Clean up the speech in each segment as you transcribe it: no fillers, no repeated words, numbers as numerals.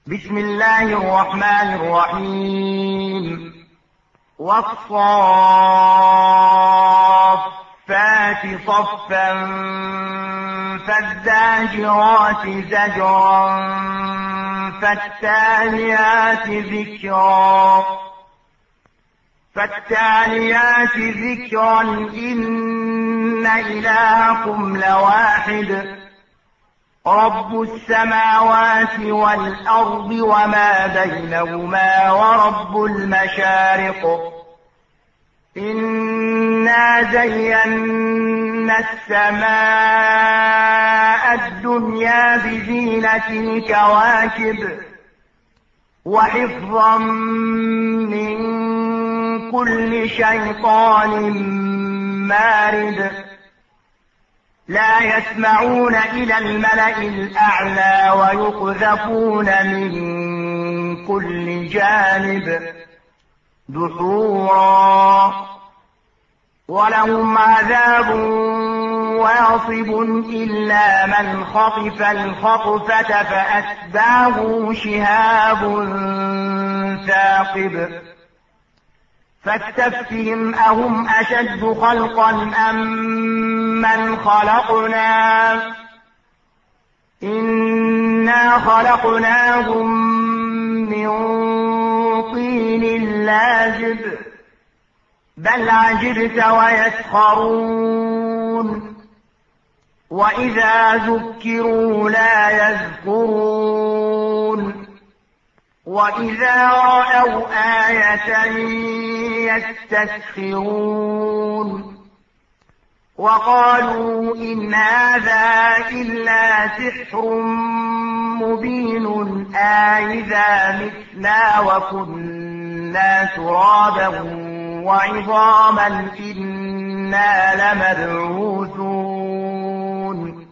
بسم الله الرحمن الرحيم والصافات صفا فالزاجرات زجرا فالتاليات ذكرا إن إلهكم لواحد رب السماوات والأرض وما بينهما ورب المشارق إنا زينا السماء الدنيا بزينة الكواكب وحفظا من كل شيطان مارد لا يسمعون إلى الملأ الأعلى ويقذفون من كل جانب دحورا ولهم عذاب واصب إلا من خطف الخطفة فأتبعه شهاب ثاقب فاستفتهم أهم أشد خلقا أم من خلقنا إنا خلقناهم من طين لازب بل عجبت ويسخرون وإذا ذكروا لا يذكرون وإذا رأوا آية يستسخرون وقالوا إن هذا إلا سحر مبين أإذا متنا وكنا ترابا وعظاما إنا لمبعوثون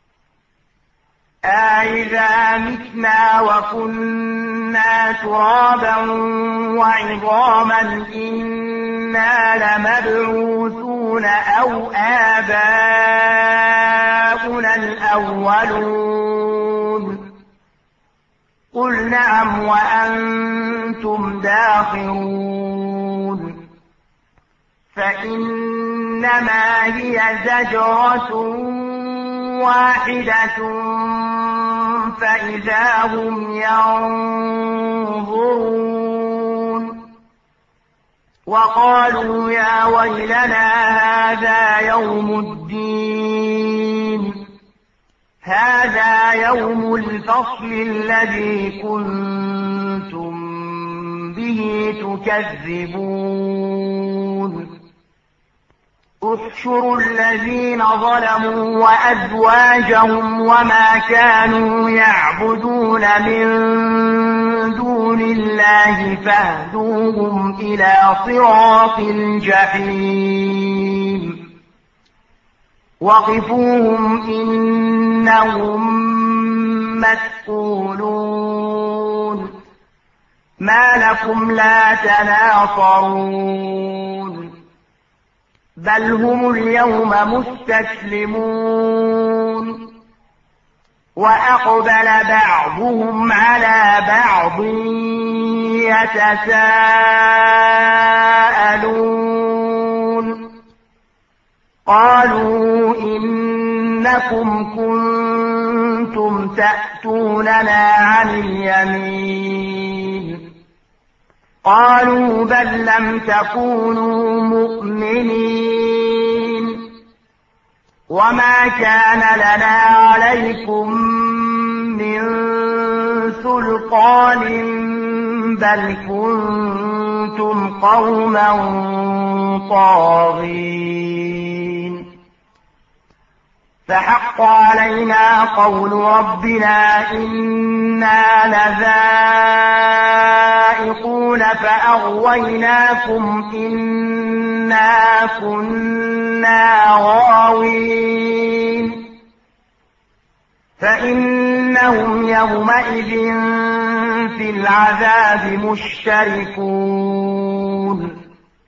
أإذا متنا وكنا ترابا وعظاما إنا لمبعوثون أو آباؤنا الأولون قل نعم وأنتم داخرون فإنما هي زجرة واحدة فإذا هم ينظرون وقالوا يا ويلنا هذا يوم الدين هذا يوم الفصل الذي كنتم به تكذبون احشروا الذين ظلموا وأزواجهم وما كانوا يعبدون من دون الله فاهدوهم إلى صراط الجحيم وقفوهم إنهم مسئولون ما لكم لا تناصرون بل هم اليوم مستسلمون وأقبل بعضهم على بعض يتساءلون قالوا إنكم كنتم تأتوننا عن اليمين قالوا بل لم تكونوا مؤمنين وما كان لنا عليكم من سلطان بل كنتم قوما طاغين فحق علينا قول ربنا إنا لذائقون فأغويناكم إنا كنا غاوين فإنهم يومئذ في العذاب مشتركون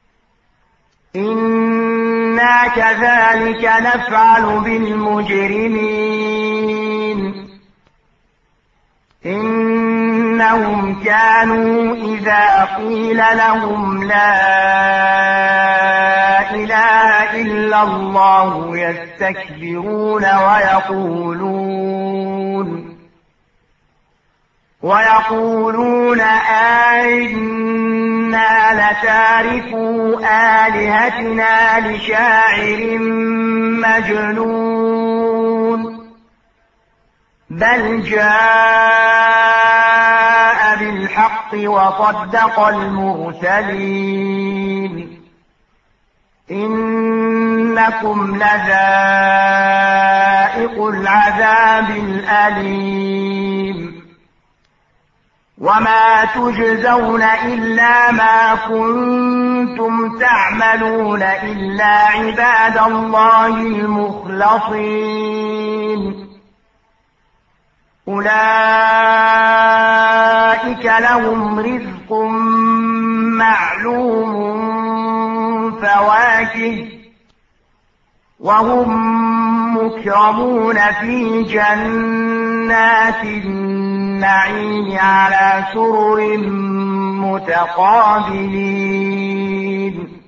إنا كذلك نفعل بالمجرمين إن إنهم كانوا إذا قيل لهم لا إله إلا الله يستكبرون ويقولون أئنا لتاركو آلهتنا لشاعر مجنون بل جاء بالحق وصدق المرسلين إنكم لذائق العذاب الأليم وما تجزون إلا ما كنتم تعملون إلا عباد الله المخلصين أولئك لهم رزق معلوم فواكه وهم مكرمون في جنات النعيم على سرر متقابلين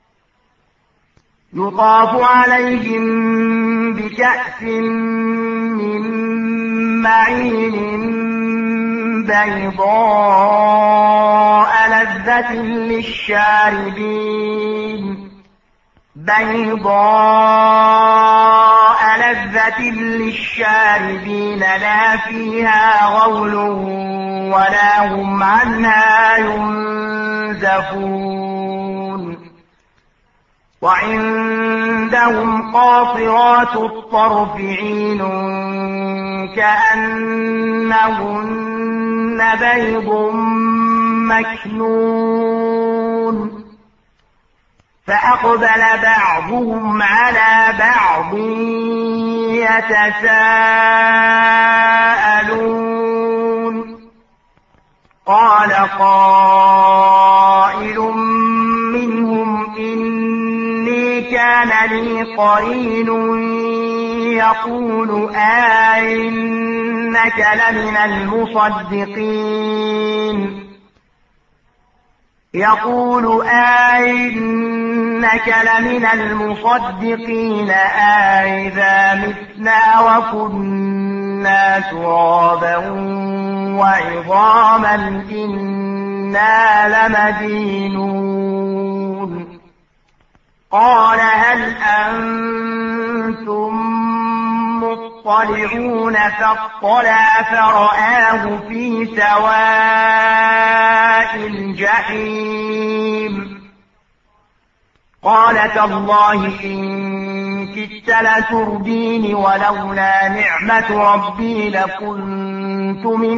يطاف عليهم بكأس من معين بيضاء لذة للشاربين لا فيها غول ولا هم عنها ينزفون وعندهم قاصرات الطرف عين كأنهن بيض مكنون فأقبل بعضهم على بعض يتساءلون قال قائل منهم إني كان لي قرين يقول أئنك لمن المصدقين أئذا متنا وكنا ترابا وعظاما إنا لمدينون قال هل أنتم مطلعون فاطلع فرآه في سواء الجحيم قال تالله إن كدت لتردين ولولا نعمة ربي لكنت من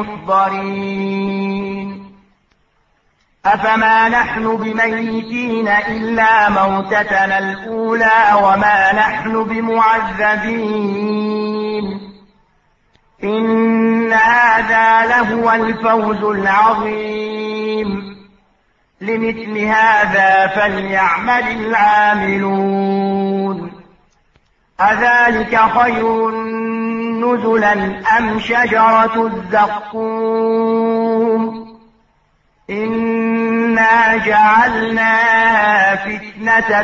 المحضرين أفما نحن بميتين إلا موتتنا الأولى وما نحن بمعذبين إن هذا لهو الفوز العظيم لمثل هذا فليعمل العاملون أذلك خير نزلا أم شجرة الزقوم إنا جعلناها فتنة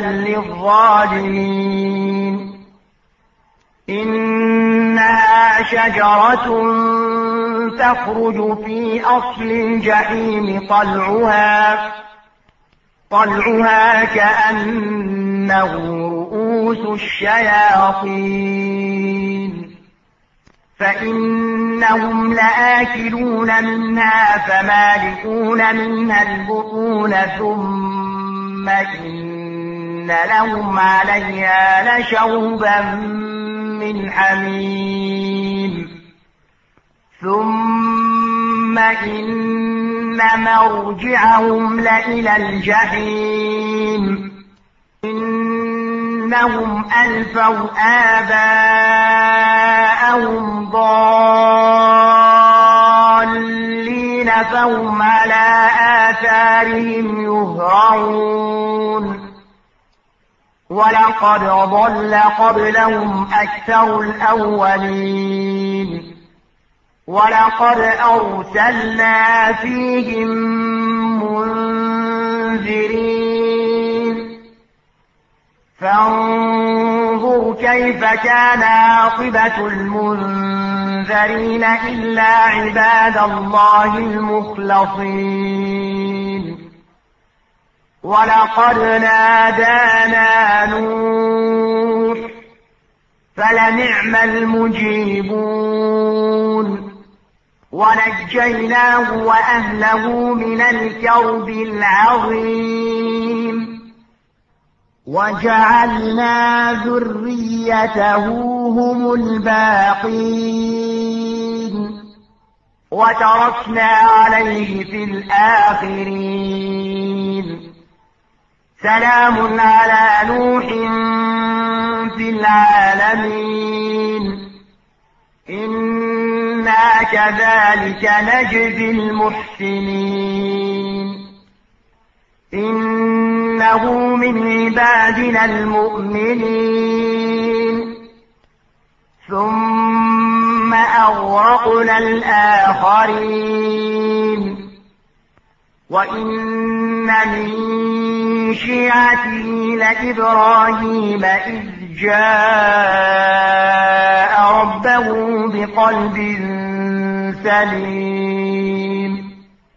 للظالمين إنها شجرة تخرج في أصل الجحيم طلعها كأنه رؤوس الشياطين فإنهم لآكلون منها فمالئون منها البطون ثم إن لهم عليها لشوبا من حميم ثم إن مرجعهم لإلى الجحيم إنهم ألفوا آباءهم ضالين فهم على آثارهم يهرعون ولقد ضل قبلهم أكثر الأولين ولقد أرسلنا فيهم منذرين فانظر كيف كان عاقبة المنذرين إلا عباد الله المخلصين ولقد نادانا نوح فلنعم المجيبون ونجيناه وأهله من الكرب العظيم وجعلنا ذريته هم الباقين وتركنا عليه في الآخرين سلام على نوح في العالمين إنا كذلك نجزي المحسنين إنه من عبادنا المؤمنين ثم أغرقنا الآخرين وإن من شيعته لإبراهيم إذ جاء ربه بقلب سليم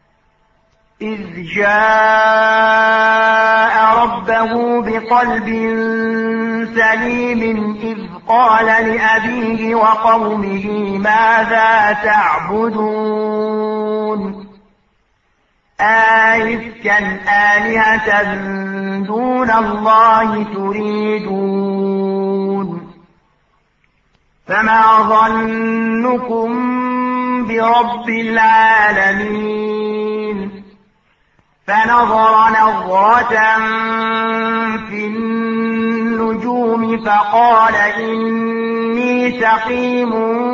إذ قال لأبيه وقومه ماذا تعبدون أئفكا آلهة دون الله تريدون فما ظنكم برب العالمين فنظر نظرة في النجوم فقال إني سقيم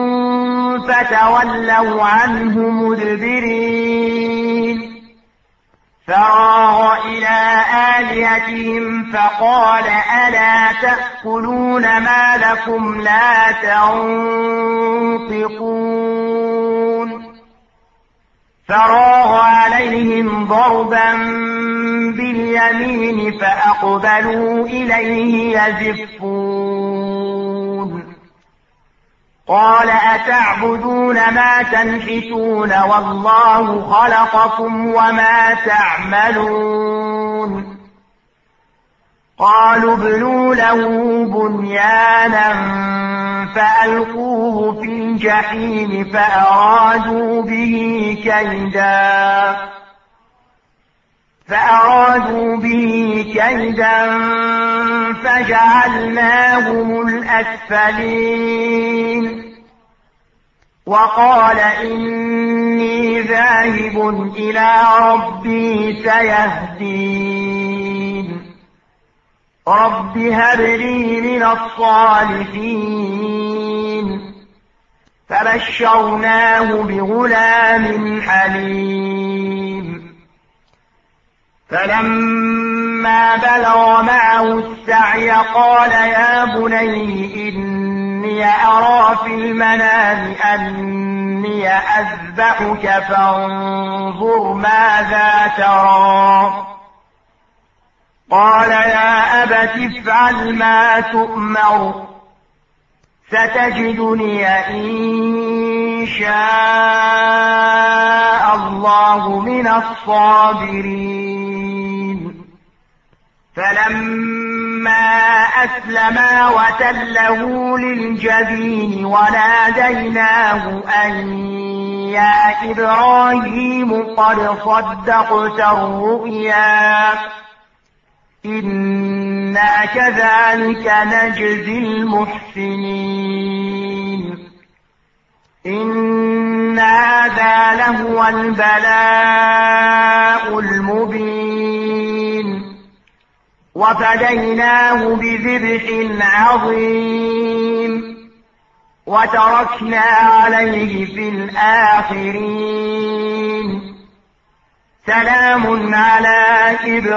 فتولوا عنه مدبرين فراغ إلى آلهتهم فقال ألا تأكلون ما لكم لا تنطقون فراغ عليهم ضربا باليمين فأقبلوا إليه يزفون قال أتعبدون ما تنحتون والله خلقكم وما تعملون قالوا ابنوا له بنيانا فألقوه في الجحيم فأرادوا به كيدا فجعلناهم الأسفلين وقال إني ذاهب إلى ربي سيهدين رب هب لي من الصالحين فبشرناه بغلام حليم فلما بلغ معه السعي قال يا بني إني أرى في المنام أني أذبحك فانظر ماذا ترى قال يا أبت افعل ما تؤمر ستجدني إن شاء الله من الصابرين فلما أسلما وتله للجبين وناديناه أن يا إبراهيم قد صدقت الرؤيا إنا كذلك نجزي المحسنين إن هذا لهو البلاء المبين وفديناه بذبح عظيم وتركنا عليه في الآخرين سلام على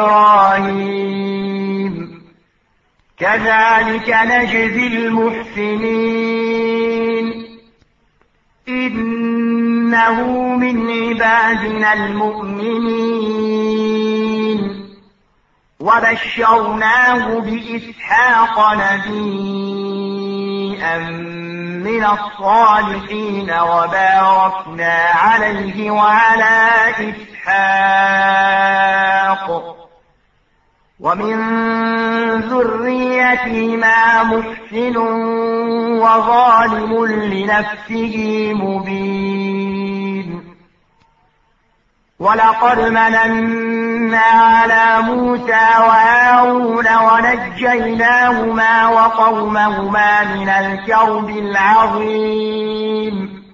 إبراهيم كذلك نجزي المحسنين إنه من عبادنا المؤمنين وبشرناه بإسحاق نبيا من الصالحين وباركنا عليه وعلى إسحاق ومن ذريتهما محسن وظالم لنفسه مبين ولقد مننا على موسى وهارون ونجيناهما وقومهما من الكرب العظيم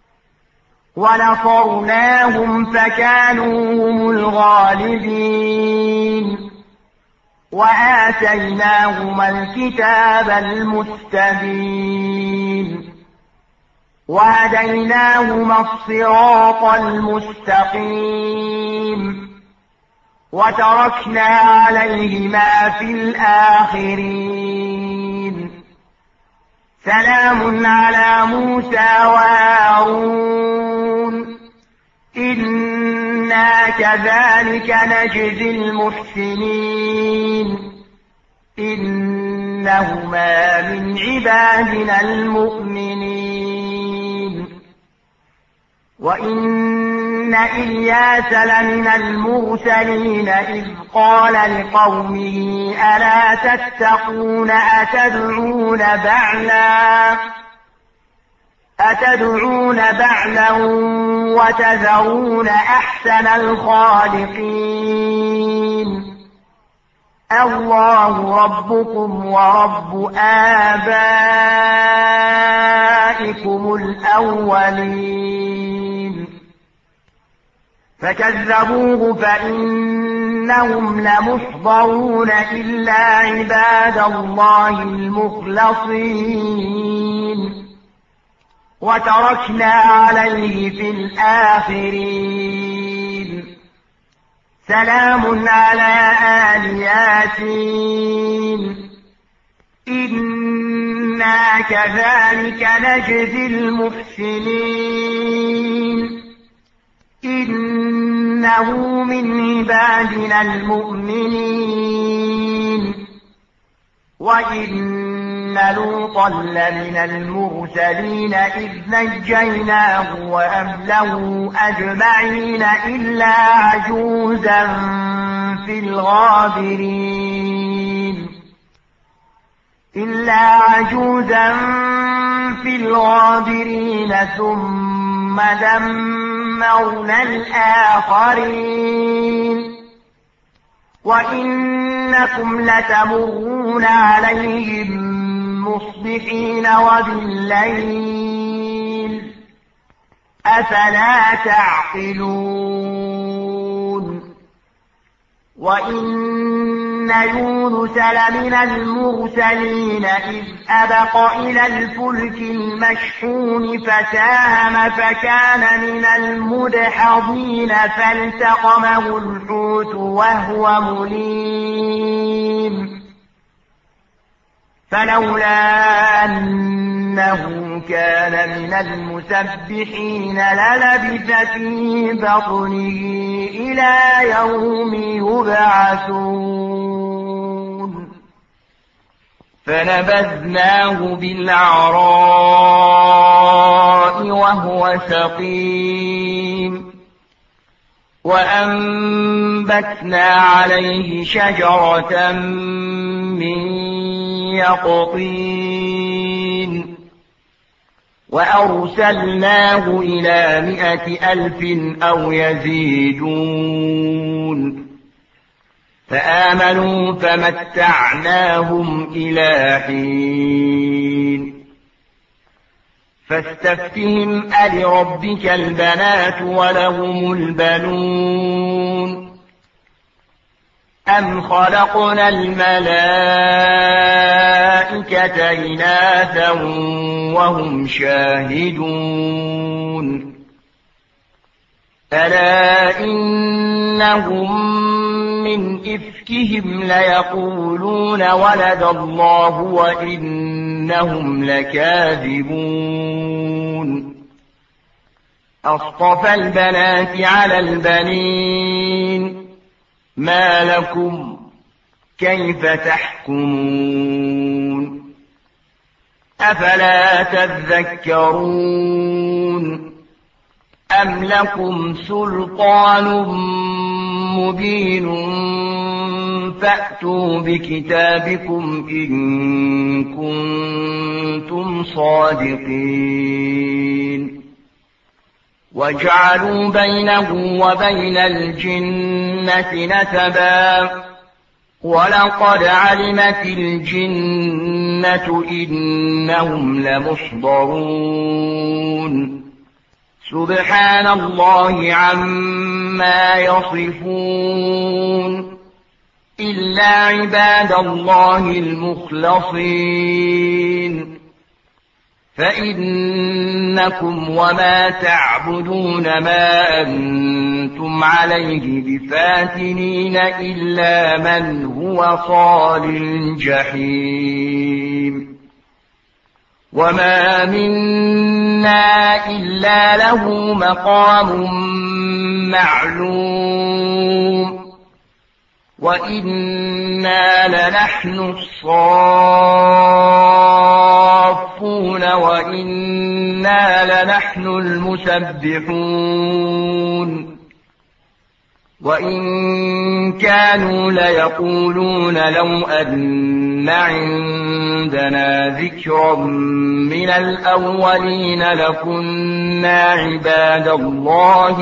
ونصرناهم فكانوا هم الغالبين وآتيناهما الكتاب المستبين وهديناهما الصراط المستقيم وتركنا عليهما في الآخرين سلام على موسى وهارون إنا كذلك نجزي المحسنين إنهما من عبادنا المؤمنين وإن إلياس لمن المرسلين إذ قال لقومه ألا تتقون أتدعون بعلا وتذرون أحسن الخالقين الله ربكم ورب آبائكم الأولين فكذبوه فإنهم لمحضرون إلا عباد الله المخلصين وتركنا عليه في الآخرين سلام على آل ياسين إنا كذلك نجزي المحسنين إنه من عبادنا المؤمنين وإن لوطا لمن المرسلين إذ نجيناه وأهله أجمعين إلا عجوزا في الغابرين ثم دمرنا الآخرين وإنكم لتمرون عليهم مصبحين وبالليل أفلا تعقلون وإن يونس لمن المرسلين إذ أبق إلى الفلك المشحون فساهم فكان من المدحضين فالتقمه الحوت وهو مليم فلولا أنه كان من المسبحين للبث في بطنه إلى يوم يبعثون فنبذناه بالعراء وهو سقيم وأنبتنا عليه شجرة من يقطين وأرسلناه إلى 100,000 أو يزيدون فآمنوا فمتعناهم إلى حين فاستفتهم ألربك البنات ولهم البنون أم خلقنا الملائكة إناثا وهم شاهدون ألا إنهم من إفكهم ليقولون ولد الله وإنهم لكاذبون أصطفى البنات على البنين ما لكم كيف تحكمون أفلا تذكرون أم لكم سلطان مبين فأتوا بكتابكم إن كنتم صادقين وجعلوا بينه وبين الجنة نسبا ولقد علمت الجنة إنهم لمحضرون سبحان الله عما يصفون إلا عباد الله المخلصين فإنكم وما تعبدون ما أنتم عليه بفاتنين إلا من هو صال الجحيم وما منا إلا له مقام معلوم وإنا لنحن الصافون وإنا لنحن المسبحون وإن كانوا ليقولون لو أن عندنا ذكرا من الأولين لكنا عباد الله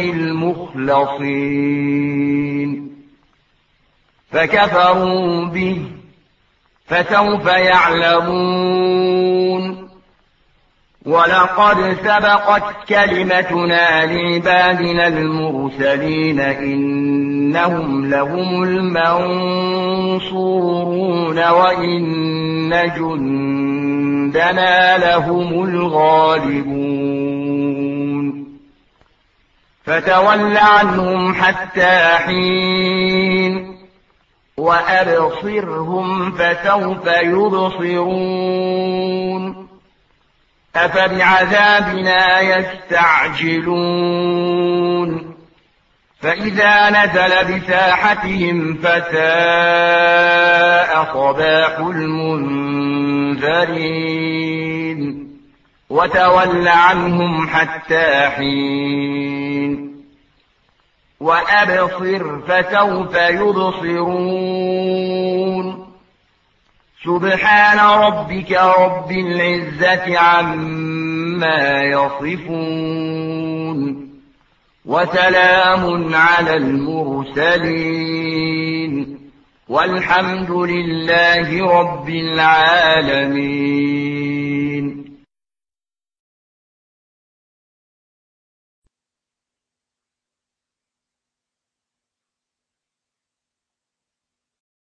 المخلصين فكفروا به فسوف يعلمون ولقد سبقت كلمتنا لعبادنا المرسلين إنهم لهم المنصورون وإن جندنا لهم الغالبون فتول عنهم حتى حين وأبصرهم فسوف يبصرون أفبعذابنا يستعجلون فإذا نزل بساحتهم فساء صباح المنذرين وتول عنهم حتى حين وأبصر فسوف يبصرون سبحان ربك رب العزة عما يصفون وسلام على المرسلين والحمد لله رب العالمين.